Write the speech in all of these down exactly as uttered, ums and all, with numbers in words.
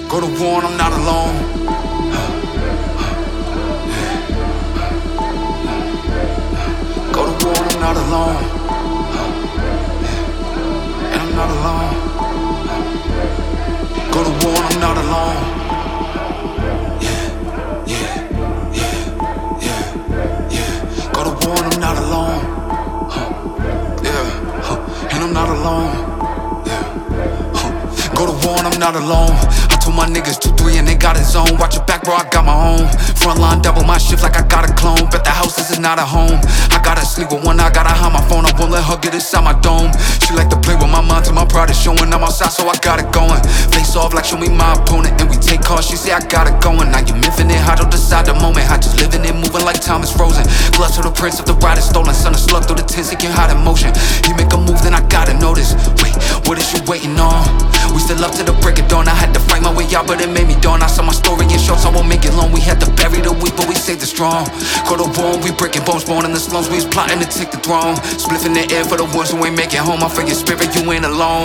Go to war and I'm not alone. Go to war and I'm not alone. And I'm not alone. Go to war and I'm not alone. Yeah, yeah, yeah, yeah, yeah. Go to war and I'm not alone. Huh. Yeah, huh. And I'm not alone. Yeah, huh. Go to war and I'm not alone. I told my niggas two three and they got his own. Watch your back, bro, I got my own. Frontline double my shift like I got a clone. Bet the house, this is not a home. I gotta sleep with one, I gotta hide my phone. I won't let her get inside my dome. She like to play with my mind till my pride is showing. I'm outside, so I got it going. Face off like show me my opponent, and we take calls. She say I got it going. Now you infinite, I don't decide the moment. I just living it, moving like time is frozen. Gloves to the prince of the ride is stolen. Son, a slug through the tents, he can hide emotion. He make a move, then I gotta notice. Wait, what is you waiting on? We still up to the break of dawn. I had to fight my way out, but it made me dawn. I saw my story in shorts, I won't make it long. We had to bury the weak, but we saved the strong. Go to war, we breaking bones, born in the slums. We was plotting to take the throne. Spliff in the air for the ones who ain't making home. I feel your spirit, you ain't alone.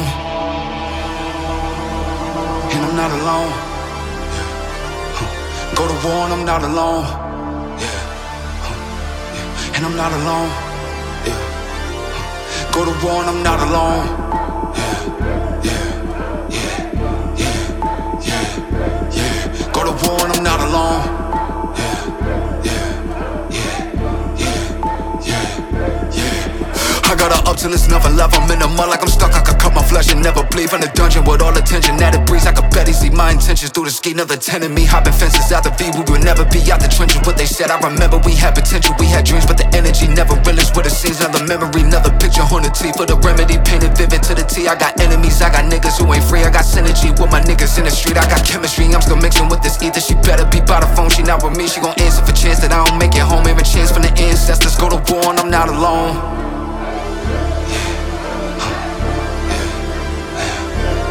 And I'm not alone. Yeah. Huh. Go to war and I'm not alone. Yeah. Huh. Yeah. And I'm not alone. Yeah. Huh. Go to war and I'm not alone. Yeah. Yeah. Yeah. Yeah. Yeah. Go to war and I'm not alone. Yeah. Yeah. Yeah. Yeah. Yeah. I got her up till it's nothing left. I'm in the mud like I'm stuck. I could cut my flesh and never bleed. From the dungeon with all the tension that it breeds. I could barely see my intentions through the ski. Another ten in me hopping fences out the V. We would never be out the trenches. What they said, I remember we had potential. We had dreams, but the energy never realized what it seems. Another memory, another picture on the T. For the remedy, painted vivid to the T. I got enemies, I got niggas who ain't free. I got synergy with my niggas in the street. I got chemistry, I'm still mixing with this ether. She better be by the phone, she not with me. She gon' answer for chance that I don't make it home. Every chance from the ancestors. Go to war and I'm not alone.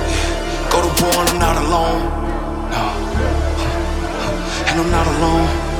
Go to war and I'm not alone. No. And I'm not alone.